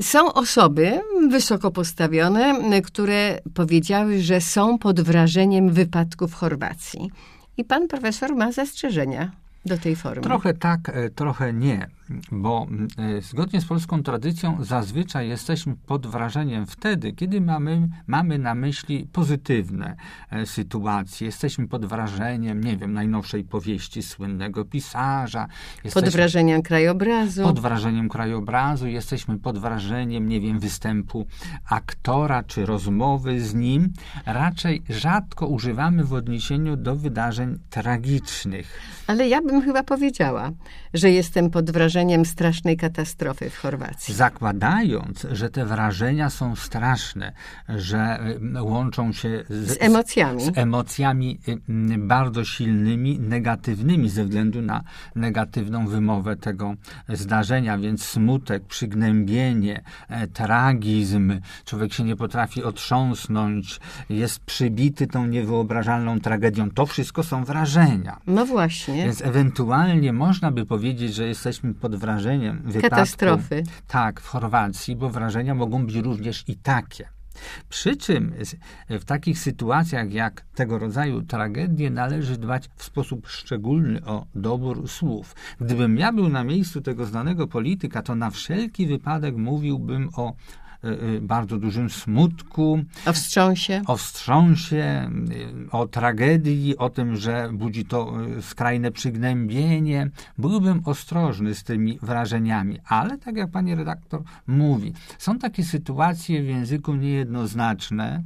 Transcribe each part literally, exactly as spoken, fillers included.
Są osoby wysoko postawione, które powiedziały, że są pod wrażeniem wypadku w Chorwacji. I pan profesor ma zastrzeżenia do tej formy. Trochę tak, trochę nie, bo zgodnie z polską tradycją zazwyczaj jesteśmy pod wrażeniem wtedy, kiedy mamy, mamy na myśli pozytywne sytuacje. Jesteśmy pod wrażeniem, nie wiem, najnowszej powieści słynnego pisarza. Pod wrażeniem krajobrazu. Pod wrażeniem krajobrazu. Jesteśmy pod wrażeniem, nie wiem, występu aktora czy rozmowy z nim. Raczej rzadko używamy w odniesieniu do wydarzeń tragicznych. Ale ja bym chyba powiedziała, że jestem pod wrażeniem strasznej katastrofy w Chorwacji. Zakładając, że te wrażenia są straszne, że łączą się z, z emocjami. Z, z emocjami bardzo silnymi, negatywnymi ze względu na negatywną wymowę tego zdarzenia, więc smutek, przygnębienie, tragizm, człowiek się nie potrafi otrząsnąć, jest przybity tą niewyobrażalną tragedią. To wszystko są wrażenia. No właśnie. Więc ewentualnie można by powiedzieć, że jesteśmy pod wrażeniem wypadku. Katastrofy. Tak, w Chorwacji, bo wrażenia mogą być również i takie. Przy czym w takich sytuacjach jak tego rodzaju tragedie należy dbać w sposób szczególny o dobór słów. Gdybym ja był na miejscu tego znanego polityka, to na wszelki wypadek mówiłbym o bardzo dużym smutku. O wstrząsie. O wstrząsie, o tragedii, o tym, że budzi to skrajne przygnębienie. Byłbym ostrożny z tymi wrażeniami, ale tak jak pani redaktor mówi, są takie sytuacje w języku niejednoznaczne.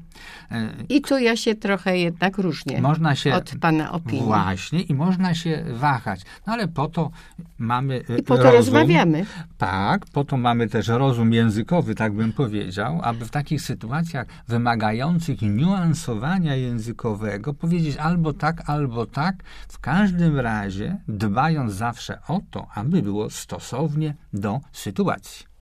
I tu ja się trochę jednak różnię można się, od pana opinii. Właśnie, i można się wahać. No ale po to mamy I po to rozum. rozmawiamy. Tak, po to mamy też rozum językowy, tak bym powiedział. powiedział, aby w takich sytuacjach wymagających niuansowania językowego powiedzieć albo tak, albo tak, w każdym razie dbając zawsze o to, aby było stosownie do sytuacji.